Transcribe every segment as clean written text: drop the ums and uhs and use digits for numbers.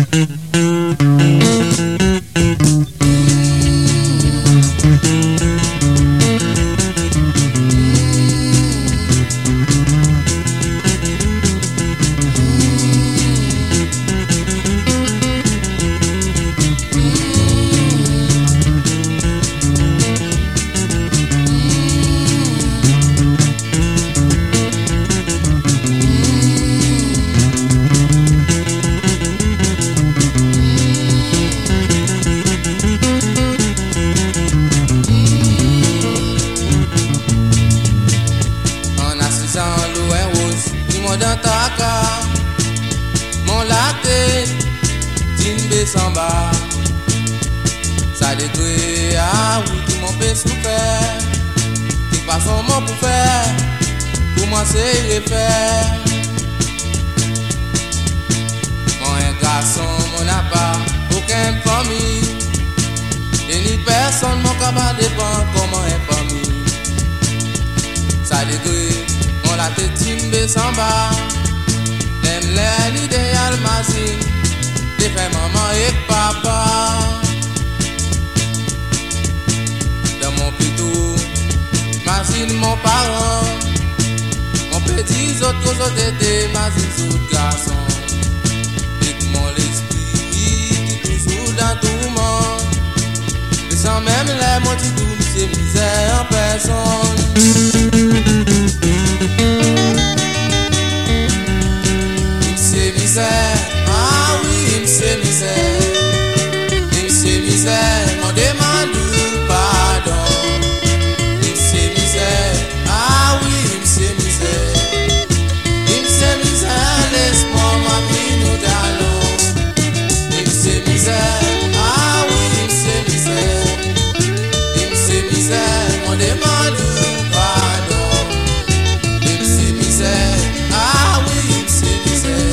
Mon latte, timbe samba, ça détruit, ah oui, tout mon fait souffert. Qui passe son mot pour faire, pour moi c'est refaire. Mon un garçon, mon n'a pas aucun famille. Et ni personne, mon capable dépend comment un famille. Ça détruit, mon latte, timbe samba. L'idéal machine, des frères, maman et papa. Dans mon pitou, machine mon parent. Mon petit autres été, machine sous garçon. Et mon l'esprit qui toujours dans tout le monde. Mais sans même les mots du tout, c'est misère en personne. Ah oui, c'est misère, m'en demande pardon. C'est misère, ah oui, c'est misère, laisse-moi mamie nous d'allons. C'est misère, ah oui, c'est misère, m'en demande pardon. C'est misère, ah oui, c'est misère.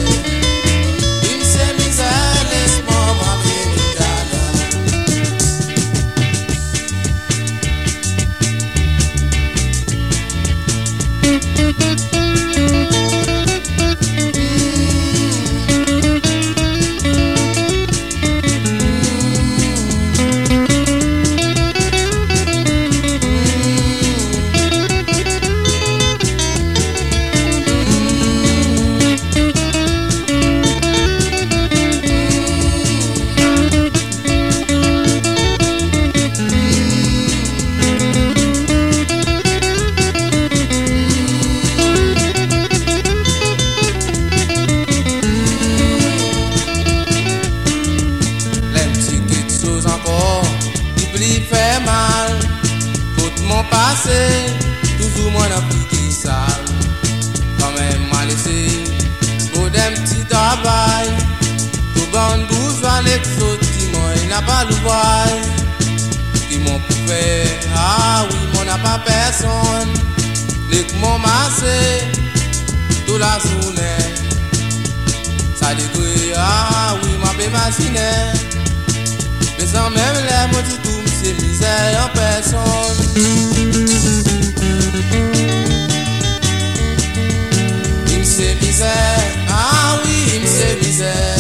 Fait mal, tout mon passé, toujours mon appliqué sale. Quand même mal laissé, pour des petits travail, tout bon bourgeois, l'exotique, moi il n'a pas le voile. Qui m'ont fait, ah oui, moi n'a pas personne. Les m'ont massé, toute la journée. Ça détruit, ah oui, m'a fait machiner. Mais sans même les mots du tout. C'est misère en personne. C'est misère, ah oui, c'est misère.